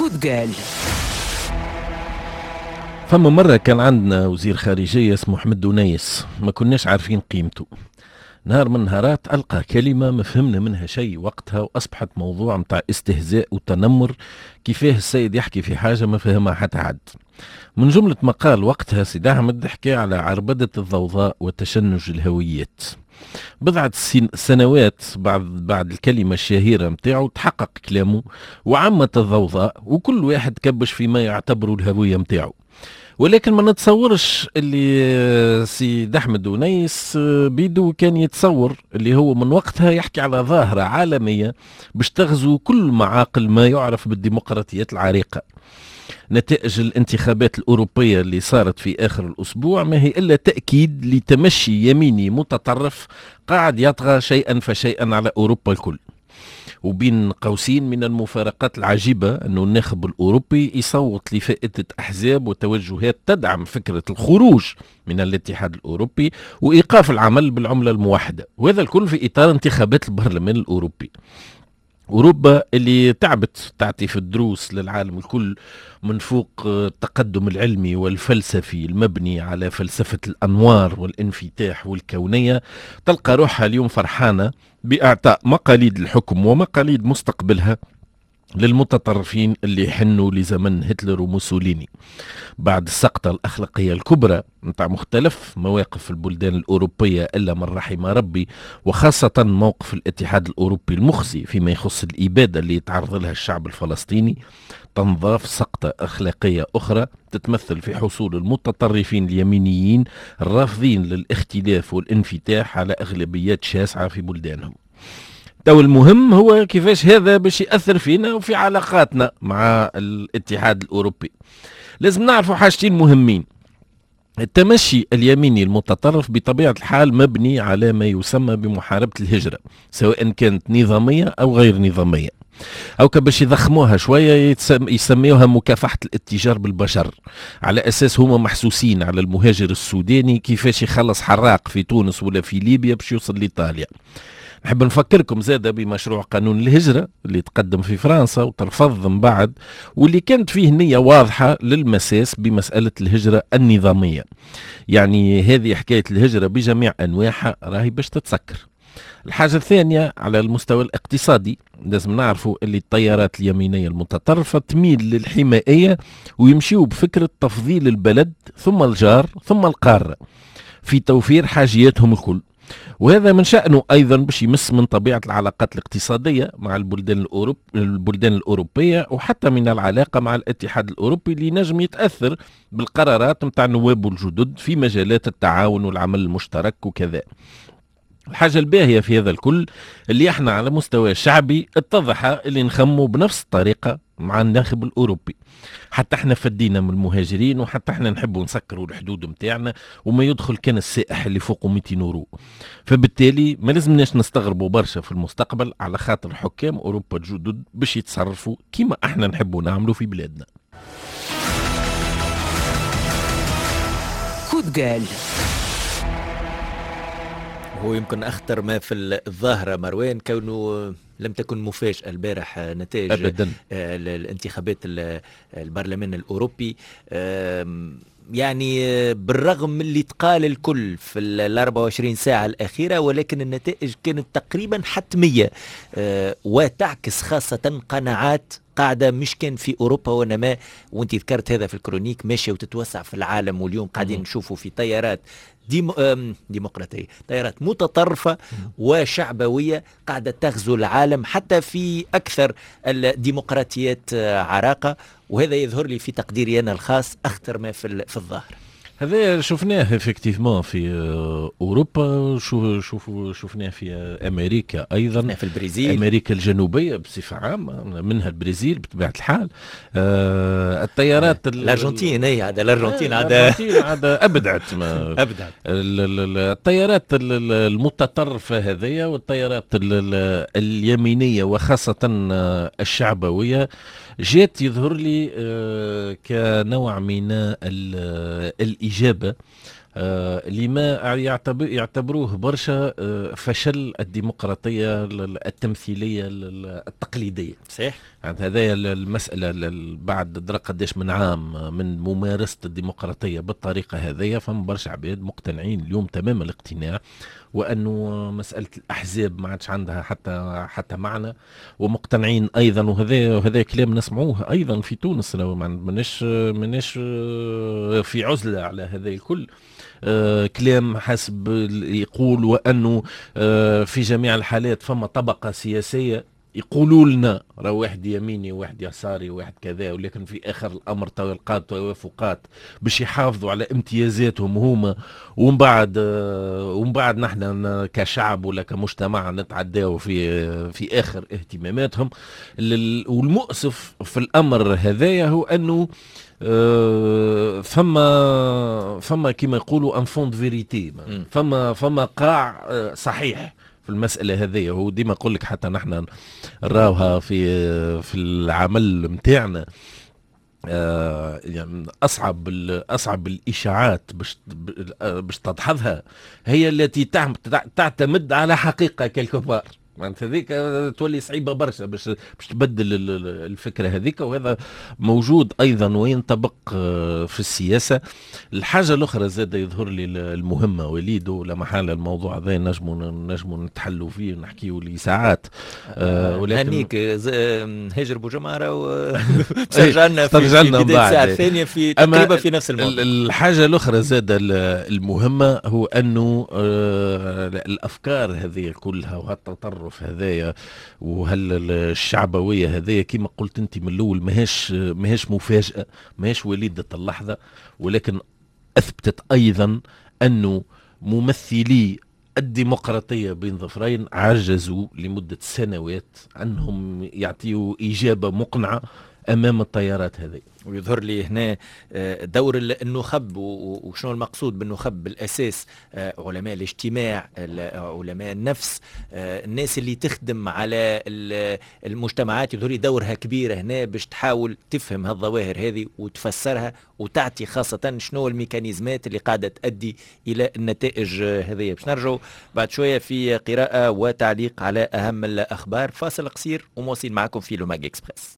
كود قال. فما مرة كان عندنا وزير خارجية اسمه حمد دونيس، ما كناش عارفين قيمته. نهار من نهارات ألقى كلمة ما فهمنا منها شيء وقتها، وأصبحت موضوع متاع استهزاء وتنمر. كيفاه السيد يحكي في حاجة ما فهمها حتى حد. من جملة ما قال وقتها سيد أحمد حكى على عربدة الضوضاء وتشنج الهويات. بضعة سنوات بعد الكلمة الشهيرة متاعه تحقق كلامه وعمت الضوضاء، وكل واحد كبش فيما يعتبره الهوية متاعه. ولكن ما نتصورش اللي سيد أحمد دونيس بيدو كان يتصور اللي هو من وقتها يحكي على ظاهرة عالمية باش تغزو كل معاقل ما يعرف بالديمقراطيات العريقة. نتائج الانتخابات الأوروبية اللي صارت في آخر الأسبوع ما هي إلا تأكيد لتمشي يميني متطرف قاعد يطغى شيئا فشيئا على أوروبا الكل. وبين قوسين من المفارقات العجيبة أنه الناخب الأوروبي يصوت لفائدة أحزاب وتوجهات تدعم فكرة الخروج من الاتحاد الأوروبي وإيقاف العمل بالعملة الموحدة، وهذا الكل في إطار انتخابات البرلمان الأوروبي. أوروبا اللي تعطي في الدروس للعالم الكل من فوق التقدم العلمي والفلسفي المبني على فلسفة الأنوار والانفتاح والكونية، تلقى روحها اليوم فرحانة بإعطاء مقاليد الحكم ومقاليد مستقبلها للمتطرفين اللي يحنوا لزمن هتلر وموسوليني. بعد السقطة الأخلاقية الكبرى متاع مختلف مواقف البلدان الأوروبية إلا من رحم ربي، وخاصة موقف الاتحاد الأوروبي المخزي فيما يخص الإبادة اللي يتعرض لها الشعب الفلسطيني، تنضاف سقطة أخلاقية أخرى تتمثل في حصول المتطرفين اليمينيين الرافضين للاختلاف والانفتاح على أغلبيات شاسعة في بلدانهم. تو المهم هو كيفاش هذا باش يأثر فينا وفي علاقاتنا مع الاتحاد الأوروبي. لازم نعرفوا حاجتين مهمين. التمشي اليميني المتطرف بطبيعة الحال مبني على ما يسمى بمحاربة الهجرة، سواء كانت نظامية أو غير نظامية، أو باش يضخموها شوية يسميوها مكافحة الاتجار بالبشر، على أساس هما محسوسين على المهاجر السوداني كيفاش يخلص حراق في تونس ولا في ليبيا باش يوصل لإيطاليا. نحب نفكركم زادة بمشروع قانون الهجرة اللي تقدم في فرنسا وترفض من بعد، واللي كانت فيه نية واضحة للمساس بمسألة الهجرة النظامية. يعني هذه حكاية الهجرة بجميع أنواعها راهي باش تتسكر. الحاجة الثانية على المستوى الاقتصادي، لازم نعرفوا اللي التيارات اليمينية المتطرفة تميل للحمائية ويمشيوا بفكرة تفضيل البلد ثم الجار ثم القارة في توفير حاجياتهم الكل، وهذا من شأنه أيضا باش يمس من طبيعة العلاقات الاقتصادية مع البلدان الأوروبية، وحتى من العلاقة مع الاتحاد الأوروبي اللي نجم يتأثر بالقرارات متاع نوابه الجدد في مجالات التعاون والعمل المشترك وكذا. الحاجة الباهية في هذا الكل اللي احنا على مستوى شعبي اتضح اللي نخموا بنفس الطريقة مع الناخب الأوروبي. حتى احنا فدينا من المهاجرين، وحتى احنا نحبوا نسكروا الحدود متاعنا وما يدخل كان السائح اللي فوقه 200 يورو. فبالتالي ما لازمناش نستغربوا برشا في المستقبل على خاطر حكام أوروبا الجدد باش يتصرفوا كيما احنا نحبوا نعملوا في بلادنا. كود قال. هو يمكن أخطر ما في الظاهرة مروان كونه لم تكن مفاجأة البارح نتائج أبداً. الانتخابات البرلمان الأوروبي. يعني بالرغم من اللي تقال الكل في ال 24 ساعة الأخيرة، ولكن النتائج كانت تقريبا حتمية وتعكس خاصة قناعات قاعدة مش كان في أوروبا ونما، وانت ذكرت هذا في الكرونيك، ماشية وتتوسع في العالم. واليوم قاعدين نشوفوا في طيارات ديمقراطية، طيارات متطرفة وشعبوية قاعدة تغزو العالم حتى في أكثر الديمقراطيات عراقة، وهذا يظهر لي في تقديري أنا الخاص أخطر ما في الظاهر. هذا شفناه افكتيفمون في اوروبا، شفناه في امريكا ايضا، في البرازيل، امريكا الجنوبيه بصفه عامه، منها البرازيل بطبيعه الحال. الطيارات الارجنتين، هي هذا الارجنتين هذا ابدعت الطيارات المتطرفه هذيا، والطيارات اليمينيه وخاصه الشعبويه جات يظهر لي كنوع من الإجابة لما يعتبروه برشا فشل الديمقراطية التمثيلية التقليدية. صحيح. يعني هذا المسألة بعد درا قداش من عام من ممارسة الديمقراطية بالطريقة هذه، فهم برشا عباد مقتنعين اليوم تمام الاقتناع وأنه مسألة الأحزاب ما عادش عندها حتى معنى، ومقتنعين أيضا، وهذا كلام نسمعوه أيضا في تونس، مناش في عزلة على هذا الكل. كلام حسب يقول وأنه في جميع الحالات فما طبقة سياسية يقولوا لنا راه واحد يميني وواحد يساري وواحد كذا، ولكن في اخر الامر تلقات توافقات باش يحافظوا على امتيازاتهم هما، ومن بعد نحن كشعب ولا كمجتمع نتعداو في اخر اهتماماتهم. والمؤسف في الامر هذايا هو انه فما كما يقولوا ان فوند فيريتي، فما قاع صحيح في المسألة هذه. هو ديما أقول لك حتى نحن نراوها في العمل متاعنا، يعني أصعب الإشاعات باش تدحضها هي التي تعتمد على حقيقة كالكبار. معناتها هذيك تولي صعيبه برشا باش تبدل الفكره هذيك، وهذا موجود ايضا وينطبق في السياسه. الحاجه الاخرى زاد يظهر لي المهمه وليد، ولا محال الموضوع هذا نجموا نتحلوا فيه ونحكيوا لي ساعات. ولكن هنيك هاجر بوجماره وترجعنا في بدايه الساعه الثانيه في تقريبا في نفس الموضوع. الحاجه الاخرى زاد المهمه هو انه الافكار هذه كلها وهالتطرف هذايا وهالشعبويه هذايا كما قلت انت من الاول ماهيش مفاجاه، ماهيش وليده اللحظه، ولكن اثبتت ايضا انه ممثلي الديمقراطيه بين ظفرين عجزوا لمده سنوات انهم يعطيوا اجابه مقنعه امام التيارات هذه. ويظهر لي هنا دور النخب، وشنو المقصود بالنخب بالأساس؟ علماء الاجتماع، علماء النفس، الناس اللي تخدم على المجتمعات، يظهر لي دورها كبيرة هنا باش تحاول تفهم هالظواهر هذه وتفسرها وتعطي خاصة شنو الميكانيزمات اللي قاعدة تؤدي إلى النتائج هذه. باش نرجعوا بعد شوية في قراءة وتعليق على أهم الأخبار. فاصل قصير ومواصلين معكم في لوماج إكسبريس.